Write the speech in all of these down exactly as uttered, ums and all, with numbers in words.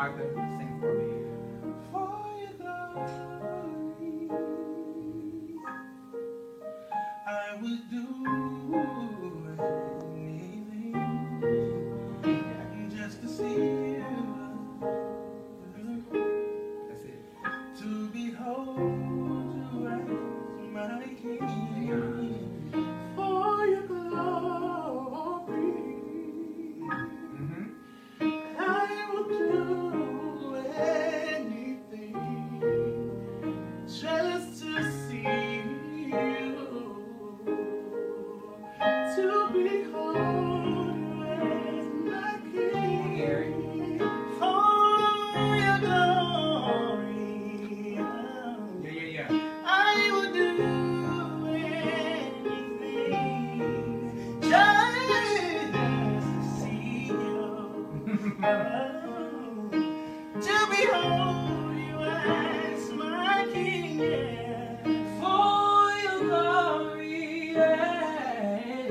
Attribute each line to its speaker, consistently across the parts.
Speaker 1: Martha, sing for me.
Speaker 2: For your glory, I would do anything just to see you.
Speaker 1: That's it.
Speaker 2: To behold you as my King, for your glory,
Speaker 1: Mm-hmm.
Speaker 2: I will do anything just to see you, to behold you as my King, for your glory.
Speaker 1: Yeah, yeah, yeah.
Speaker 2: I would do anything just to see you, to behold you as my King, yeah. For your glory, yeah.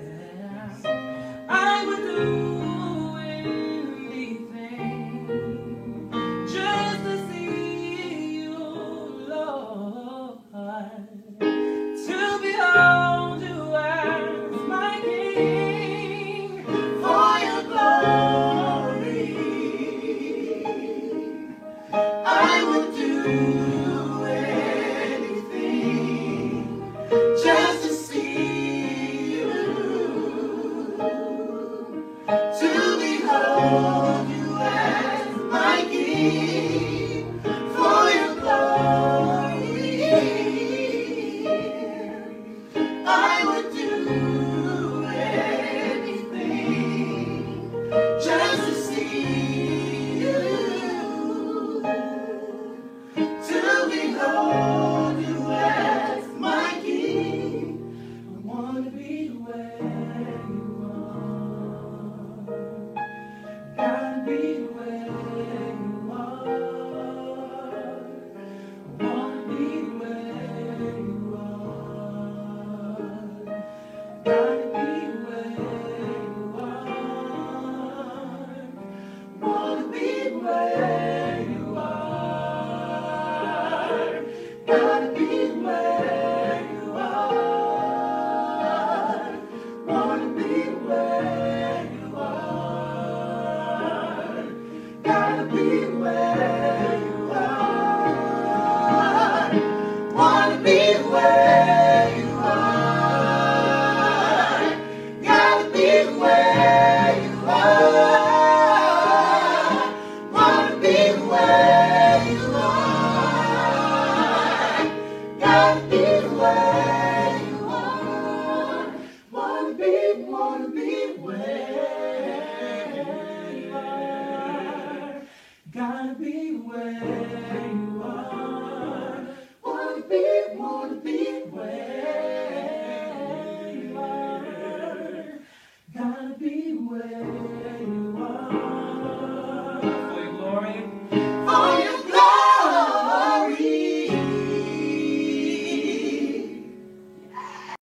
Speaker 2: I would do anything just to see you, Lord, to behold you as my King, for your glory. I would do anything just to see you, to behold